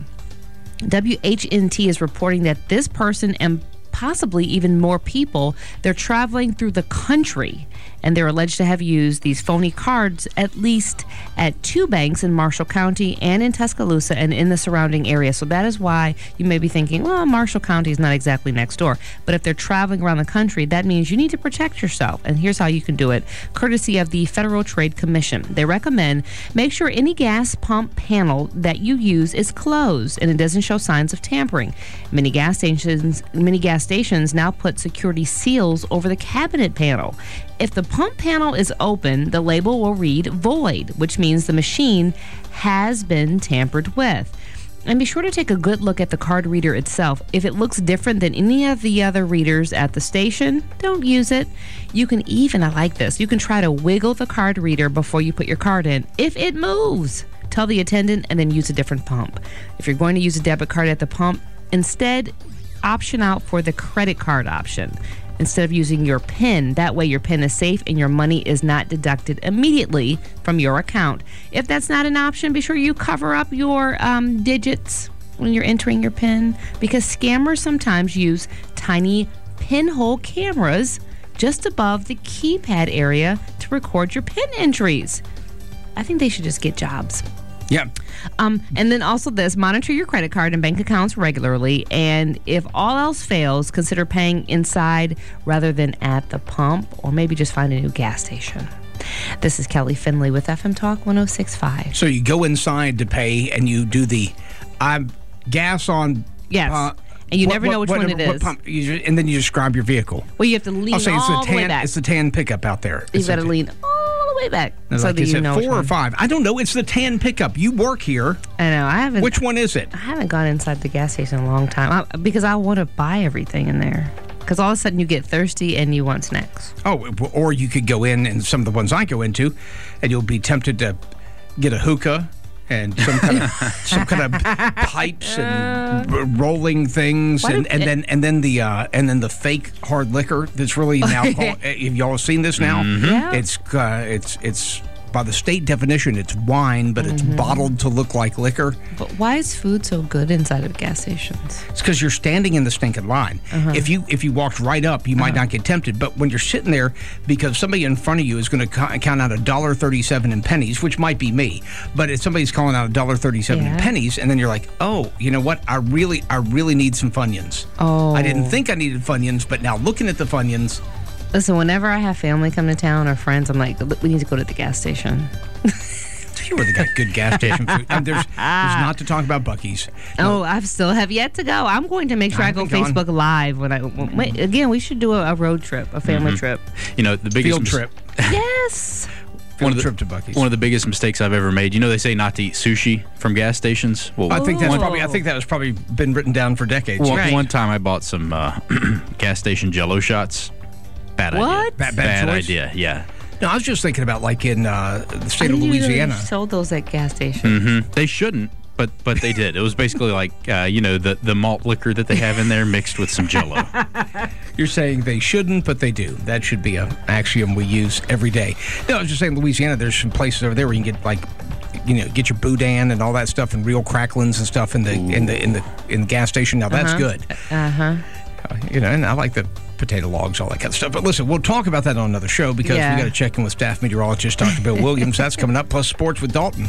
S5: W H N T is reporting that this person and possibly even more people, they're traveling through the country, and they're alleged to have used these phony cards at least at two banks in Marshall County and in Tuscaloosa and in the surrounding area. So that is why you may be thinking, well, Marshall County is not exactly next door. But if they're traveling around the country, that means you need to protect yourself. And here's how you can do it, courtesy of the Federal Trade Commission. They recommend make sure any gas pump panel that you use is closed and it doesn't show signs of tampering. Many gas stations, many gas stations now put security seals over the cabinet panel. If the pump panel is open, the label will read void, which means the machine has been tampered with. And be sure to take a good look at the card reader itself. If it looks different than any of the other readers at the station, don't use it. You can even, I like this, you can try to wiggle the card reader before you put your card in. If it moves, tell the attendant and then use a different pump. If you're going to use a debit card at the pump, instead option out for the credit card option instead of using your PIN. That way your PIN is safe and your money is not deducted immediately from your account. If that's not an option, be sure you cover up your um, digits when you're entering your PIN, because scammers sometimes use tiny pinhole cameras just above the keypad area to record your PIN entries. I think they should just get jobs.
S2: Yeah.
S5: Um, and then also this, monitor your credit card and bank accounts regularly. And if all else fails, consider paying inside rather than at the pump, or maybe just find a new gas station. This is Kelly Finley with F M Talk one oh six point five.
S2: So you go inside to pay and you do the I'm gas on.
S5: Yes. Uh, and you
S2: what,
S5: never know which
S2: what,
S5: one
S2: what,
S5: it
S2: what
S5: is.
S2: Pump, you, and then you describe your vehicle.
S5: Well, you have to lean
S2: I'll say
S5: all
S2: it's a
S5: the
S2: tan,
S5: way back.
S2: It's the tan pickup out there.
S5: You've got to
S2: t-
S5: lean all the way back.
S2: So
S5: like
S2: that you know four or
S5: one.
S2: five. I don't know. It's the tan pickup. You work here.
S5: I know. I haven't.
S2: Which one is it?
S5: I haven't gone inside the gas station in a long time I, because I want to buy everything in there. Because all of a sudden you get thirsty and you want snacks.
S2: Oh, or you could go in, and some of the ones I go into, and you'll be tempted to get a hookah and some kind of some kind of pipes and r- rolling things,
S5: Why
S2: and,
S5: did
S2: and
S5: it-
S2: then and then the uh, and then the fake hard liquor that's really now called. Have y'all seen this now?
S10: Mhm.
S5: Yeah.
S2: It's uh, it's it's by the state definition, it's wine, but it's
S5: Mhm.
S2: bottled to look like liquor.
S5: But why is food so good inside of gas stations?
S2: It's because you're standing in the stinking line.
S5: Uh-huh.
S2: If you if you walked right up, you might not get tempted. But when you're sitting there, because somebody in front of you is going to co- count out a dollar thirty-seven in pennies, which might be me. But if somebody's calling out a dollar thirty-seven in
S5: Yeah.
S2: pennies, and then you're like, oh, you know what? I really I really need some Funyuns.
S5: Oh.
S2: I didn't think I needed Funyuns, but now looking at the Funyuns,
S5: Listen, whenever I have family come to town or friends, I'm like, "Look, we need to go to the gas station.
S2: you were the guy, good gas station food. And there's, there's not to talk about Buc-ee's.
S5: Oh, I still have yet to go. I'm going to make sure
S2: I
S5: I, go
S2: haven't gone.
S5: Facebook Live when I. Wait, again, we should do a, a road trip, a family
S10: Mhm.
S5: trip.
S10: You know, the biggest
S2: Field
S10: mis-
S2: trip.
S5: Yes.
S10: One of, the,
S2: trip to Buc-ee's.
S10: one of the biggest mistakes I've ever made. You know, they say not to eat sushi from gas stations. Well,
S2: I think that's
S10: one,
S2: probably I think that has probably been written down for decades.
S10: one, one time I bought some uh, gas station Jello shots. Bad idea.
S5: What?
S2: Bad- bad choice?
S10: idea. Yeah.
S2: No, I was just thinking about like in uh, the state
S5: I
S2: of
S5: didn't even know
S2: Louisiana.
S5: they sold those at gas stations.
S10: hmm They shouldn't, but but they did. It was basically like uh, you know the the malt liquor that they have in there mixed with some Jello.
S2: You're saying they shouldn't, but they do. That should be an axiom we use every day. No, I was just saying, Louisiana, there's some places over there where you can get like, you know, get your boudin and all that stuff and real cracklins and stuff in the in the in the in the gas station. Now that's
S5: Uh-huh.
S2: good.
S5: Uh huh.
S2: Uh, you know, and I like the potato logs, all that kind of stuff. But listen, we'll talk about that on another show because
S5: Yeah.
S2: we got to check in with staff meteorologist Doctor Bill Williams. That's coming up. Plus sports with Dalton.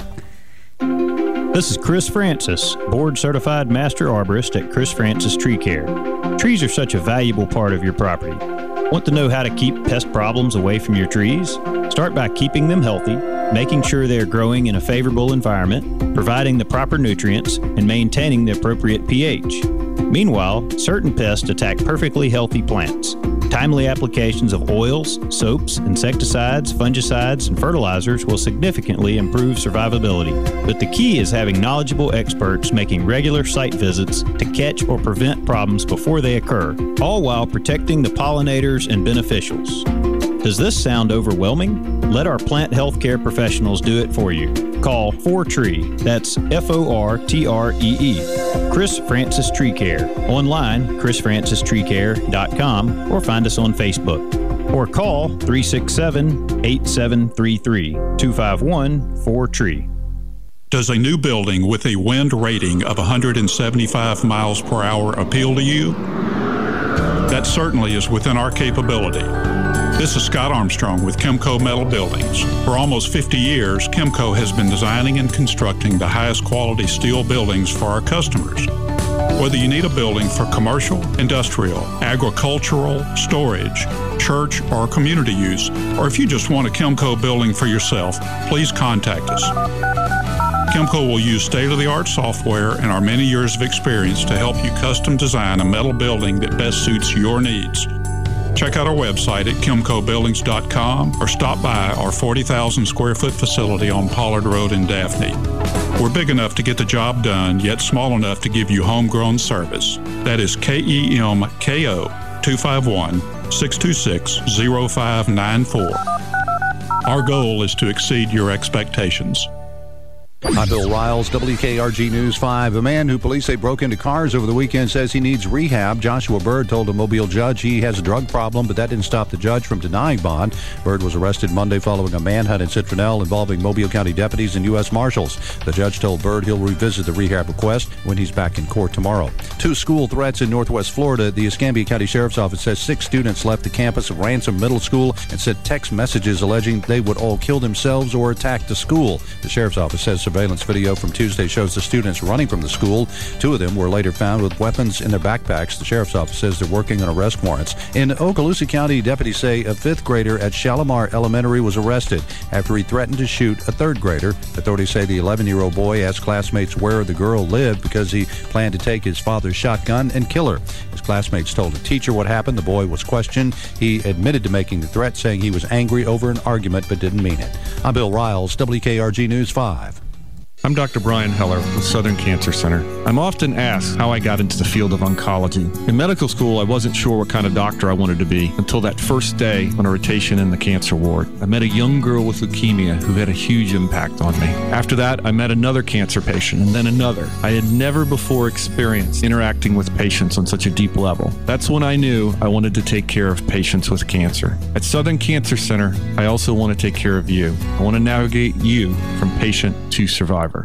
S14: This is Chris Francis, board-certified master arborist at Chris Francis Tree Care. Trees are such a valuable part of your property. Want to know how to keep pest problems away from your trees? Start by keeping them healthy, making sure they're growing in a favorable environment, providing the proper nutrients, and maintaining the appropriate pH. Meanwhile, certain pests attack perfectly healthy plants. Timely applications of oils, soaps, insecticides, fungicides, and fertilizers will significantly improve survivability. But the key is having knowledgeable experts making regular site visits to catch or prevent problems before they occur, all while protecting the pollinators and beneficials. Does this sound overwhelming? Let our plant health care professionals do it for you. Call four tree, that's F O R T R E E, Chris Francis Tree Care. Online, chris francis tree care dot com, or find us on Facebook. Or call three six seven, eight seven three three, two five one, four tree.
S4: Does a new building with a wind rating of one hundred seventy-five miles per hour appeal to you? That certainly is within our capability. This is Scott Armstrong with Kimco Metal Buildings. For almost fifty years, Kimco has been designing and constructing the highest quality steel buildings for our customers. Whether you need a building for commercial, industrial, agricultural, storage, church, or community use, or if you just want a Kimco building for yourself, please contact us. Kimco will use state-of-the-art software and our many years of experience to help you custom design a metal building that best suits your needs. Check out our website at kimco buildings dot com or stop by our forty thousand square foot facility on Pollard Road in Daphne. We're big enough to get the job done, yet small enough to give you homegrown service. That is K E M K O two five one, six two six, zero five nine four. Our goal is to exceed your expectations.
S7: I'm Bill Riles, W K R G News five. A man who police say broke into cars over the weekend says he needs rehab. Joshua Bird told a Mobile judge he has a drug problem, but that didn't stop the judge from denying bond. Bird was arrested Monday following a manhunt in Citronelle involving Mobile County deputies and U S Marshals. The judge told Bird he'll revisit the rehab request when he's back in court tomorrow. Two school threats in Northwest Florida. The Escambia County Sheriff's Office says six students left the campus of Ransom Middle School and sent text messages alleging they would all kill themselves or attack the school. The Sheriff's Office says surveillance video from Tuesday shows the students running from the school. Two of them were later found with weapons in their backpacks. The Sheriff's Office says they're working on arrest warrants. In Okaloosa County, deputies say a fifth grader at Shalimar Elementary was arrested after he threatened to shoot a third grader. Authorities say the eleven-year-old boy asked classmates where the girl lived because he planned to take his father's shotgun and kill her. His classmates told a teacher what happened. The boy was questioned. He admitted to making the threat, saying he was angry over an argument but didn't mean it. I'm Bill Riles, W K R G News five.
S8: I'm Doctor Brian Heller with Southern Cancer Center. I'm often asked how I got into the field of oncology. In medical school, I wasn't sure what kind of doctor I wanted to be until that first day on a rotation in the cancer ward. I met a young girl with leukemia who had a huge impact on me. After that, I met another cancer patient and then another. I had never before experienced interacting with patients on such a deep level. That's when I knew I wanted to take care of patients with cancer. At Southern Cancer Center, I also want to take care of you. I want to navigate you from patient to survivor.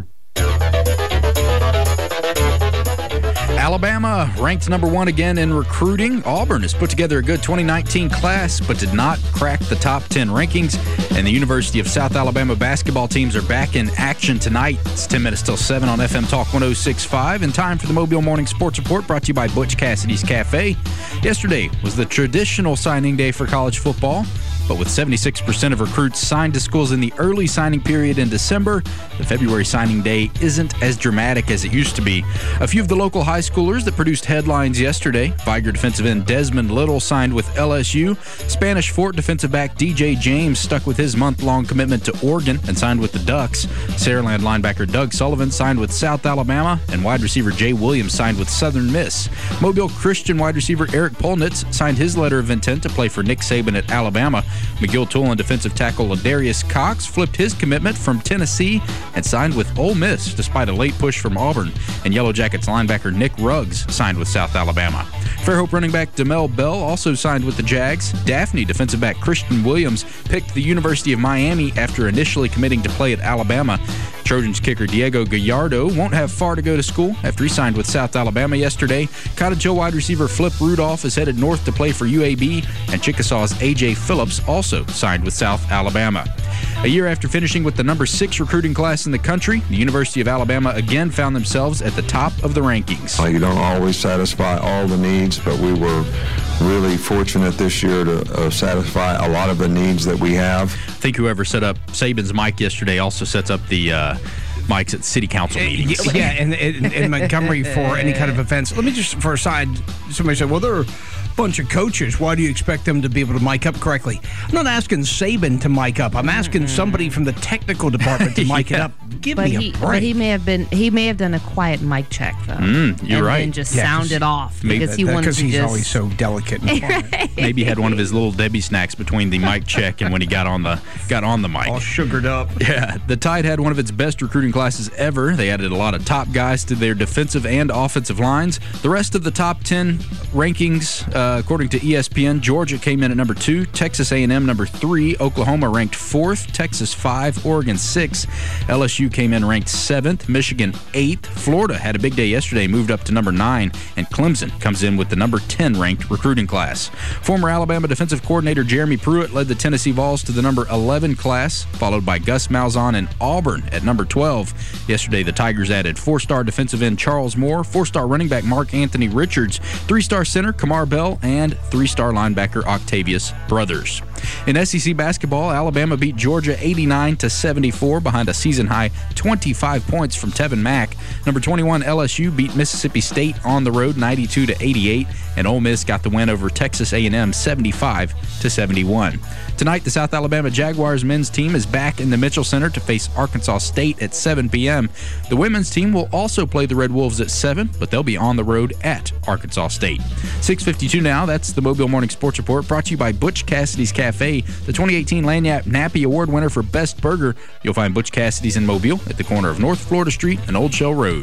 S10: Alabama ranked number one again in recruiting. Auburn has put together a good twenty nineteen class, but did not crack the top ten rankings. And the University of South Alabama basketball teams are back in action tonight. It's ten minutes till seven on F M Talk one oh six point five. And time for the Mobile Morning Sports Report, brought to you by Butch Cassidy's Cafe. Yesterday was the traditional signing day for college football. But with seventy-six percent of recruits signed to schools in the early signing period in December, the February signing day isn't as dramatic as it used to be. A few of the local high schoolers that produced headlines yesterday: Viger defensive end Desmond Little signed with L S U. Spanish Fort defensive back D J James stuck with his month-long commitment to Oregon and signed with the Ducks. Saraland linebacker Doug Sullivan signed with South Alabama, and wide receiver Jay Williams signed with Southern Miss. Mobile Christian wide receiver Eric Polnitz signed his letter of intent to play for Nick Saban at Alabama. McGill Tulane defensive tackle Ladarius Cox flipped his commitment from Tennessee and signed with Ole Miss despite a late push from Auburn. And Yellow Jackets linebacker Nick Ruggs signed with South Alabama. Fairhope running back Demel Bell also signed with the Jags. Daphne defensive back Christian Williams picked the University of Miami after initially committing to play at Alabama. Trojans kicker Diego Gallardo won't have far to go to school after he signed with South Alabama yesterday. Cottage Hill wide receiver Flip Rudolph is headed north to play for U A B, and Chickasaw's A J Phillips also signed with South Alabama. A year after finishing with the number six recruiting class in the country, the University of Alabama again found themselves at the top of the rankings.
S11: You don't always satisfy all the needs, but we were really fortunate this year to uh, satisfy a lot of the needs that we have.
S10: I think whoever set up Saban's mic yesterday also sets up the uh, mics at city council meetings.
S2: Yeah, in, in, in Montgomery for any kind of events. Let me just, for a side, somebody said, well, they're a bunch of coaches. Why do you expect them to be able to mic up correctly? I'm not asking Saban to mic up. I'm asking mm-hmm. somebody from the technical department to mic yeah. it up. Give
S5: but
S2: me a
S5: he,
S2: break.
S5: But he may have been, he may have done a quiet mic check, though.
S10: Mm, you're
S5: and
S10: right.
S5: And just
S2: yeah,
S5: sounded off
S10: maybe
S5: because he
S2: that,
S5: wanted
S2: that,
S5: to
S2: he's
S5: just...
S2: always so delicate and quiet.
S10: Maybe he had one of his little Debbie snacks between the mic check and when he got on the got on the mic.
S2: All sugared up.
S10: Yeah, the Tide had one of its best recruiting classes ever. They added a lot of top guys to their defensive and offensive lines. The rest of the top ten rankings, uh, according to E S P N, Georgia came in at number two, Texas A and M number three, Oklahoma ranked fourth, Texas five, Oregon six, L S U came in ranked seventh, Michigan eighth, Florida had a big day yesterday, moved up to number nine, and Clemson comes in with the number ten ranked recruiting class. Former Alabama defensive coordinator Jeremy Pruitt led the Tennessee Vols to the number eleven class, followed by Gus Malzahn and Auburn at number twelve. Yesterday, the Tigers added four-star defensive end Charles Moore, four-star running back Mark Anthony Richards, three-star center Kamar Bell, and three-star linebacker Octavius Brothers. In S E C basketball, Alabama beat Georgia eighty-nine to seventy-four behind a season-high twenty-five points from Tevin Mack. Number twenty-one L S U beat Mississippi State on the road ninety-two to eighty-eight, and Ole Miss got the win over Texas A and M seventy-five to seventy-one. Tonight, the South Alabama Jaguars men's team is back in the Mitchell Center to face Arkansas State at seven p.m. The women's team will also play the Red Wolves at seven, but they'll be on the road at Arkansas State. six fifty-two now, that's the Mobile Morning Sports Report, brought to you by Butch Cassidy's Cafe, the twenty eighteen Lanyap Nappy Award winner for Best Burger. You'll find Butch Cassidy's in Mobile at the corner of North Florida Street and Old Shell Road.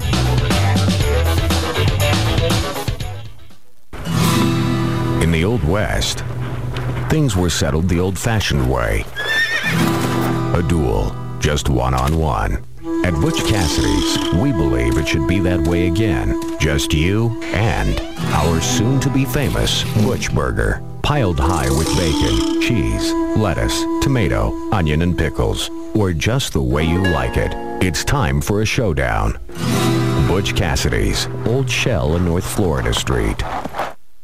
S12: In the Old West, things were settled the old-fashioned way. A duel, just one-on-one. At Butch Cassidy's, we believe it should be that way again. Just you and our soon-to-be famous Butch Burger. Piled high with bacon, cheese, lettuce, tomato, onion, and pickles. Or just the way you like it. It's time for a showdown. Butch Cassidy's, Old Shell and North Florida Street.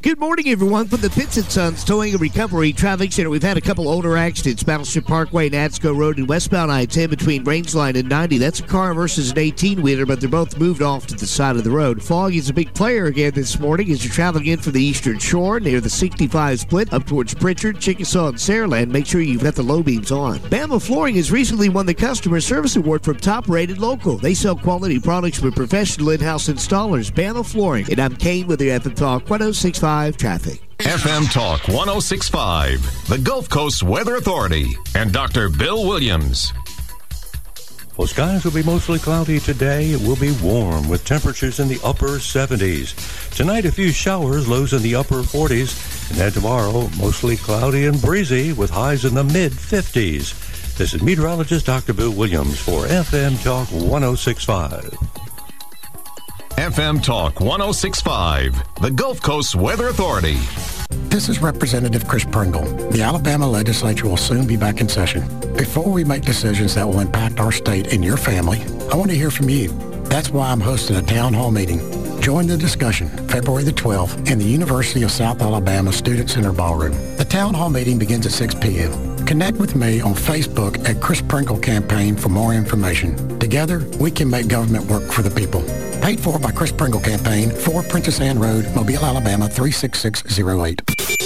S3: Good morning, everyone. From the Pitts and Sons Towing and Recovery Traffic Center, we've had a couple older accidents. Battleship Parkway and Adsco Road and westbound I ten between Rangeline and ninety. That's a car versus an eighteen-wheeler, but they're both moved off to the side of the road. Fog is a big player again this morning as you're traveling in from the Eastern Shore near the sixty-five split up towards Pritchard, Chickasaw, and Saraland. Make sure you've got the low beams on. Bama Flooring has recently won the Customer Service Award from Top Rated Local. They sell quality products with professional in-house installers. Bama Flooring. And I'm Kane with the F M Talk one oh six point five Traffic.
S1: F M Talk one oh six point five, the Gulf Coast Weather Authority, and Doctor Bill Williams.
S13: Well, skies will be mostly cloudy today. It will be warm with temperatures in the upper seventies. Tonight, a few showers, lows in the upper forties. And then tomorrow, mostly cloudy and breezy with highs in the mid-fifties. This is meteorologist Doctor Bill Williams for F M Talk one oh six point five.
S1: F M Talk one oh six point five, the Gulf Coast Weather Authority.
S15: This is Representative Chris Pringle. The Alabama legislature will soon be back in session. Before we make decisions that will impact our state and your family, I want to hear from you. That's why I'm hosting a town hall meeting. Join the discussion February the twelfth in the University of South Alabama Student Center Ballroom. The town hall meeting begins at six p.m. Connect with me on Facebook at Chris Pringle Campaign for more information. Together, we can make government work for the people. Paid for by Chris Pringle Campaign, four Princess Anne Road, Mobile, Alabama, three six six zero eight.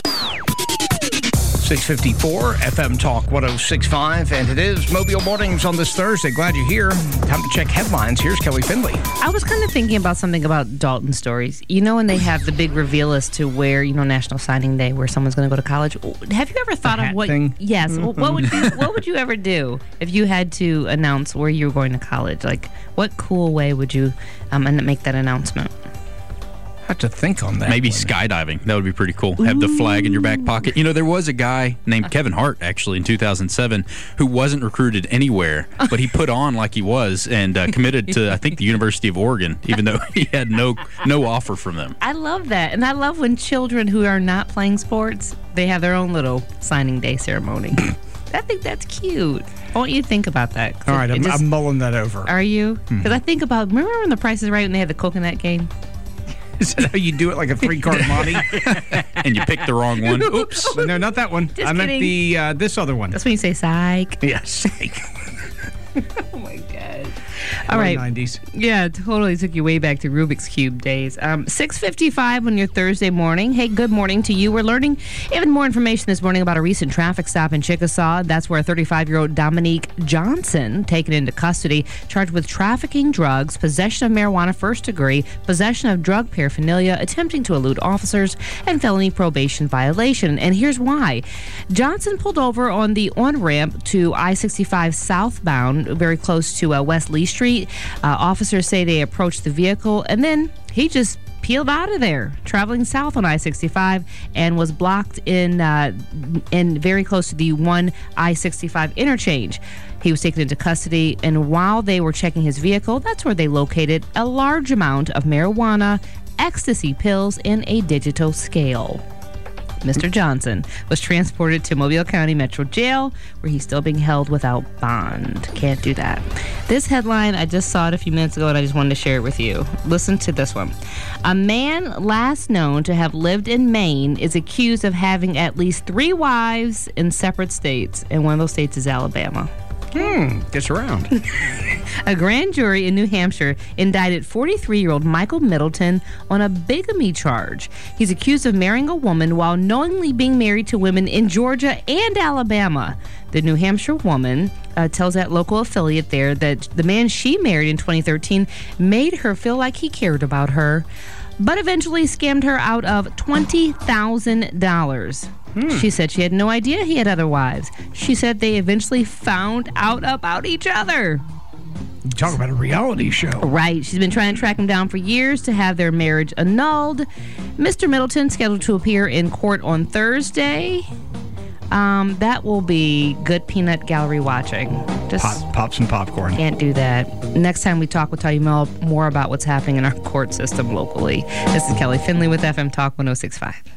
S2: six fifty-four, F M Talk one oh six point five, and it is Mobile Mornings on this Thursday. Glad you're here. Time to check headlines. Here's Kelly Finley.
S5: I was kind of thinking about something about Dalton stories. You know, when they have the big reveal as to where, you know, National Signing Day, where someone's going to go to college. Have you ever thought
S2: The
S5: of
S2: hat
S5: what?
S2: thing?
S5: Yes.
S2: Mm-hmm.
S5: What would you What would you ever do if you had to announce where you were going to college? Like, what cool way would you um, and make that announcement?
S2: I have to think on that.
S10: Maybe
S2: one.
S10: skydiving. That would be pretty cool. Have the flag in your back pocket. You know, there was a guy named Kevin Hart, actually, in two thousand seven, who wasn't recruited anywhere, but he put on like he was and uh, committed to, I think, the University of Oregon, even though he had no no offer from them.
S5: I love that. And I love when children who are not playing sports, they have their own little signing day ceremony. I think that's cute. Why don't you think about that?
S2: All right, I'm,
S5: just,
S2: I'm mulling that over.
S5: Are you? Because I think about, remember when The Price is Right when they had the coconut game?
S2: Is that how you do it, like a three-card Monty?
S10: And you picked the wrong one. Oops.
S2: No, not that one.
S5: Just
S2: I meant
S5: kidding.
S2: the uh, this other one.
S5: That's when you say psych.
S2: Yeah, psych.
S5: Oh, my God. All right.
S2: nineties.
S5: Yeah, totally took you way back to Rubik's Cube days. Um, six fifty-five on your Thursday morning. Hey, good morning to you. We're learning even more information this morning about a recent traffic stop in Chickasaw. That's where thirty-five-year-old Dominique Johnson, taken into custody, charged with trafficking drugs, possession of marijuana first degree, possession of drug paraphernalia, attempting to elude officers, and felony probation violation. And here's why. Johnson pulled over on the on-ramp to I sixty-five southbound, very close to uh, West Lee Street. Uh, officers say they approached the vehicle, and then he just peeled out of there, traveling south on I sixty-five, and was blocked in uh, in very close to the one I sixty-five interchange. He was taken into custody, and while they were checking his vehicle, that's where they located a large amount of marijuana, ecstasy pills, and a digital scale. Mister Johnson was transported to Mobile County Metro Jail, where he's still being held without bond. Can't do that. This headline, I just saw it a few minutes ago, and I just wanted to share it with you. Listen to this one. A man last known to have lived in Maine is accused of having at least three wives in separate states, and one of those states is Alabama.
S2: Hmm, gets around.
S5: A grand jury in New Hampshire indicted forty-three-year-old Michael Middleton on a bigamy charge. He's accused of marrying a woman while knowingly being married to women in Georgia and Alabama. The New Hampshire woman uh, tells that local affiliate there that the man she married in twenty thirteen made her feel like he cared about her, but eventually scammed her out of twenty thousand dollars. Hmm. She said she had no idea he had other wives. She said they eventually found out about each other.
S2: Talk about a reality show.
S5: Right. She's been trying to track him down for years to have their marriage annulled. Mister Middleton scheduled to appear in court on Thursday. Um, that will be good peanut gallery watching. Just
S2: pop, pop some popcorn.
S5: Can't do that. Next time we talk, we'll tell you more about what's happening in our court system locally. This is Kelly Finley with F M Talk one oh six point five.